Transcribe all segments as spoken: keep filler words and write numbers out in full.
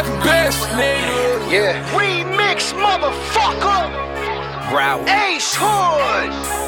Motherfucking best, nigga. Yeah. Remix, motherfucker. Route. Ace Hood.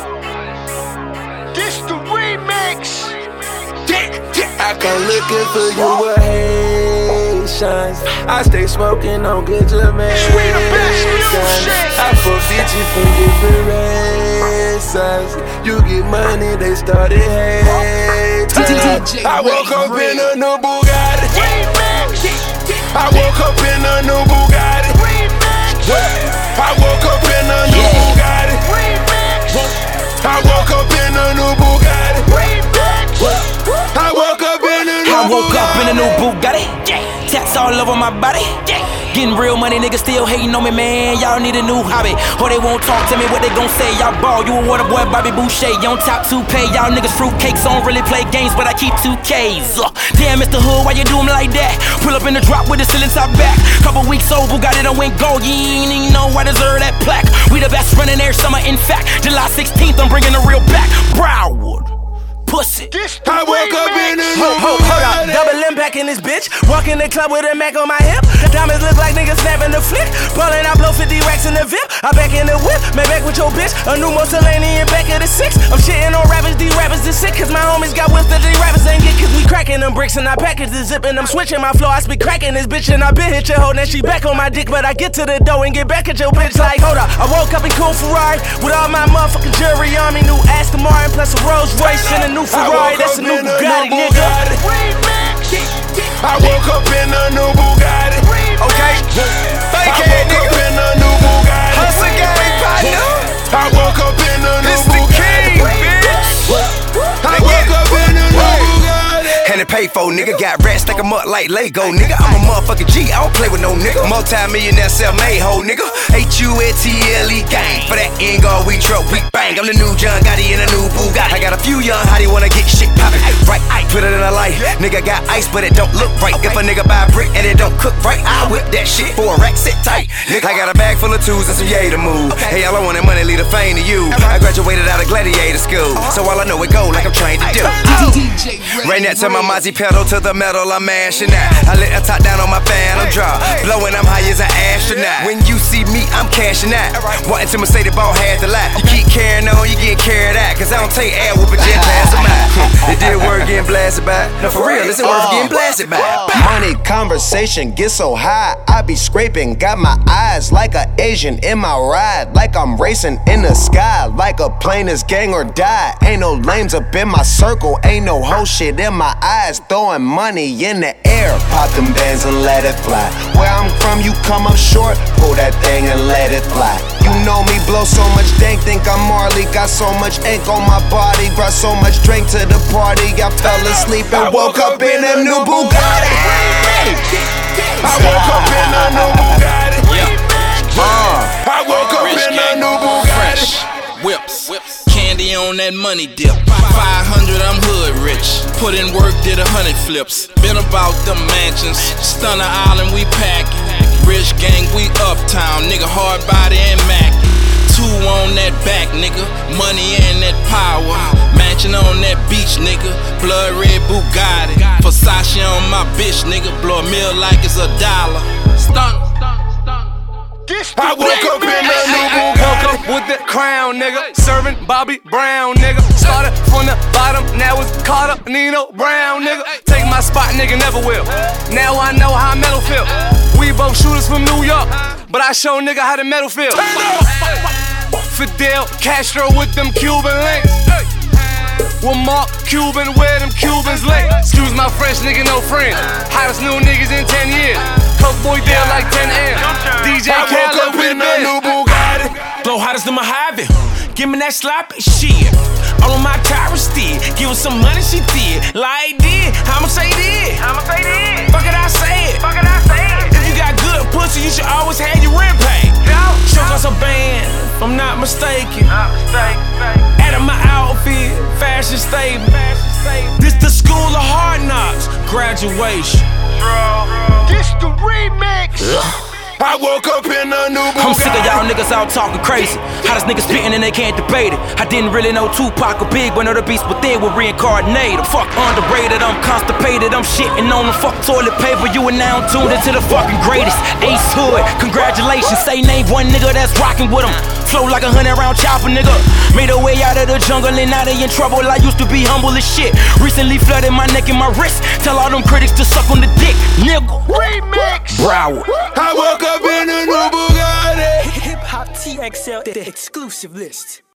This the remix. I come looking for you with Haitians. I stay smoking on good Jamaicans. I fuck bitches from different races. You get money, they started hating. I woke up in a new Bugatti. I woke up in a new Bugatti. I woke up in a new Bugatti. I woke up in a new Bugatti. I woke up in a new I woke up in a new Bugatti. Tats all over my body. Getting real money, niggas still hating on me, man. Y'all need a new hobby, or they won't talk to me. What they gon' say? Y'all ball, you a water boy, Bobby Boucher. You on top two pay. Y'all niggas fruitcakes, don't really play games, but I keep two K's. Uh, damn, Mister Hood, why you do me like that? Pull up in the drop with the ceiling top back. Couple weeks old, Bugatti done went gold. You ain't even know I deserve that plaque. We the best running air summer, in fact. July sixteenth, I'm bringing the real back. Broward. Pussy. I woke up in a new Hold, hold up, double impact in this bitch. Walk in the club with a Mac on my hip. Diamonds look like niggas snapping the flick. Ballin', I blow fifty racks in the V I P. I back in the whip, made back with your bitch. A new Mussolini in back of the six. I'm shitting on rappers, these rappers is sick. Cause my homies got whips that these rappers ain't get. Cause we cracking them bricks and I package the zip. And I'm switching my flow, I speak cracking this bitch. And I been hit your hoe, now she back on my dick. But I get to the door and get back at your bitch like, hold up. I woke up in cool Ferrari with all my motherfucking jewelry on me. New Aston Martin plus a Rolls Royce and a new Ferrari. That's a new Bugatti, nigga. I woke up in a new Bugatti. Okay. Fake I head, woke up nigga. in a new Bugatti. Hustle gang, partner. I woke up in a new This the king, Bugatti. bitch. I woke up in a new Bugatti. And it pay for, nigga. Got rats, stack 'em up like Lego, nigga. I'm a motherfucking G, I don't play with no nigga. Multi-millionaire, self-made hoe, nigga. H U L T L E gang. For that end guard, we truck, we bang. I'm the new John Gotti in a new Bugatti. I got a few young hottie wanna get shit poppin'. Right, I put it in a light. Nigga got ice, but it don't look right. If a nigga buy a brick and it don't cook right, I whip that shit for a rack, sit tight. Nigga, I got a bag full of twos and some yay to move. Hey, all I want that money, leave the fame to you. I graduated out of gladiator school, so all I know it go like I'm trained to do. Rain that to my Mozzie pedal to the metal, I'm mashing out. I let the top down on my phantom drop, blowing, I'm high as an astronaut. When you see me, I'm cashing out. Wanting to Mercedes ball half the lot. You keep carrying on, you get carried out. Cause I don't take air whooping, just pass them out. It did work getting blasted by. No, for real, it's worth getting blasted by. Money conversation gets so high, I be scraping. Got my eyes like a Asian in my ride, like I'm racing in the sky, like a plane is gang or die. Ain't no lames up in my circle, ain't no whole shit in my eyes. Throwing money in the air, pop them bands and let it fly. Where I'm from, you come up short, pull that thing and let it fly. You know me, blow so much dank, think I'm Marley. Got so much ink on my body, brought so much drink to the party. I fell asleep and woke up in a new Bugatti. I woke up in a new Bugatti. I woke up in a new Bugatti. Whips, candy on that money dip. five hundred, I'm hood rich. Put in work, did a hundred flips. Been about them mansions. Stunner Island, we packin'. Rich gang, we uptown. Nigga, hard body and Mac. Two on that back, nigga. Money and that power. Mansion on that beach, nigga. Blood red Bugatti. Versace on my bitch, nigga. Blow a meal like it's a dollar. Stunner. I woke up in a new Bugatti. Woke up with the crown, nigga. Serving Bobby Brown, nigga. Started from the bottom, now it's Carter, Nino Brown, nigga. Take my spot, nigga, never will. Now I know how metal feel. We both shooters from New York, but I show nigga how the metal feel. Fidel Castro with them Cuban links. With Mark Cuban, where them Cubans late. Excuse my French, nigga, no friend. Hottest new niggas in ten years. Coke boy deal like ten M. D J Khaled with a new Bugatti. Blow hottest than Mojave. Give me that sloppy shit. All on my Tyra steed. Give her some money, she did. Like did. I'ma say did. I'ma say did. Fuck it, I say it. Fuck it, I say it. If you got good pussy, you should always have your rent paid. Show us a band, if I'm not mistaken. Not mistaken. Added my outfit, fashion statement. This the school of hard knocks, graduation. This the remix. I woke up in a new Bugatti. I'm sick of y'all niggas out talking crazy. Hottest niggas spitting and they can't debate it. I didn't really know Tupac or Big, but know the beast within were reincarnated. Fuck underrated, I'm constipated, I'm shitting on the fuck toilet paper. You are now tuned into the fucking greatest. Ace Hood, congratulations. Say name one nigga that's rocking with him. Flow like a hundred round chopper, nigga. Made a way out of the jungle and now they in trouble. I used to be humble as shit. Recently flooded my neck and my wrist. Tell all them critics to suck on the dick, nigga. Remix. Broward. I woke up in a new Bugatti. Hip Hop T X L, the exclusive list.